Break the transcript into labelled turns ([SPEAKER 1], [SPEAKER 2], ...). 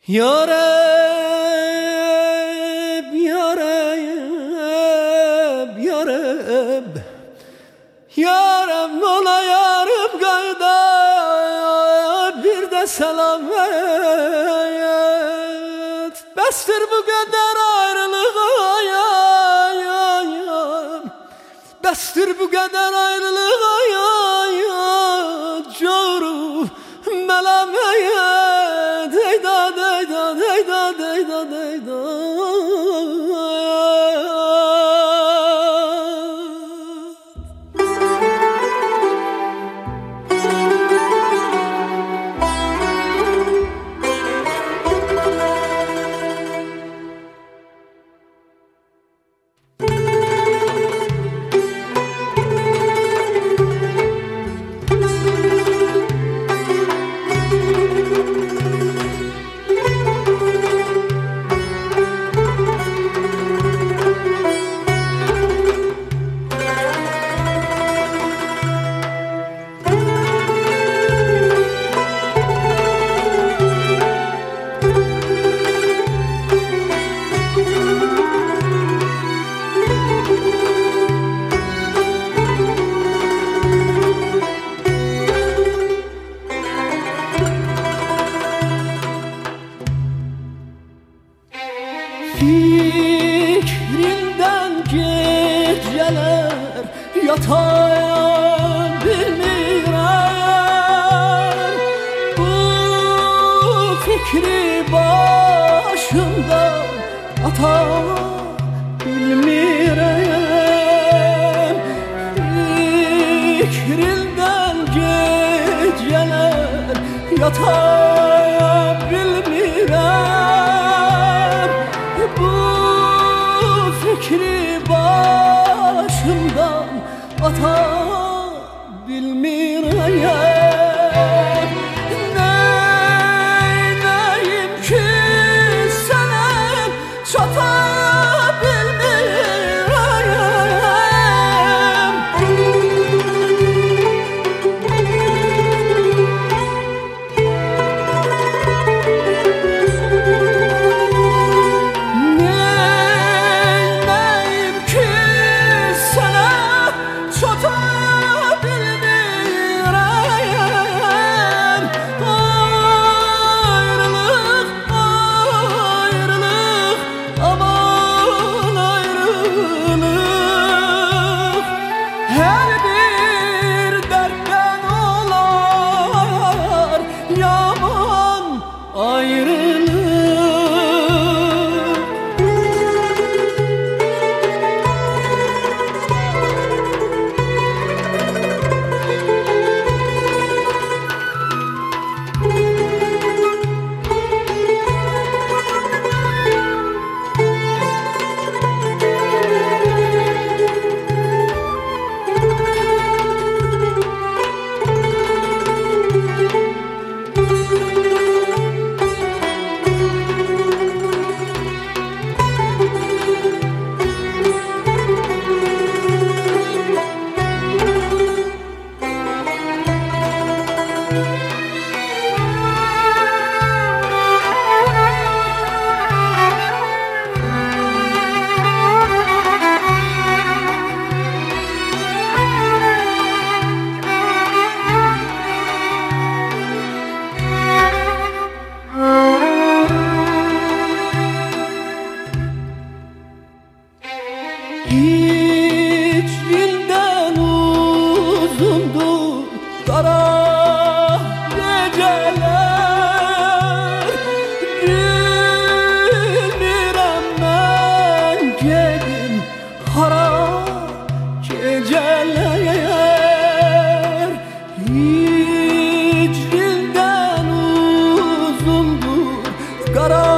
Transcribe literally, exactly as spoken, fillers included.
[SPEAKER 1] Ya Rab, Ya Rab, Ya Rab, Ya Rab, ola yarım kayda bir de selam et. Bestir bu kadar ayrılığa ya, ya, ya. Bestir bu kadar ayrılığa ya, ya. Coru melamet eyda deyda deyda deyda deyda. Fikrinden geceler yatayım bilmirəm. Bu fikri başımdan ata bilmirəm. Fikrinden geceler yatayım bilmirəm. Fikri başımdan ata bilmirəm. Neynəyim ki sənə çata bilmirəm. Hiçliğinden uzundu kara geceler. Bilmirəm mən gedim hara geceler. Hiçliğinden uzundu kara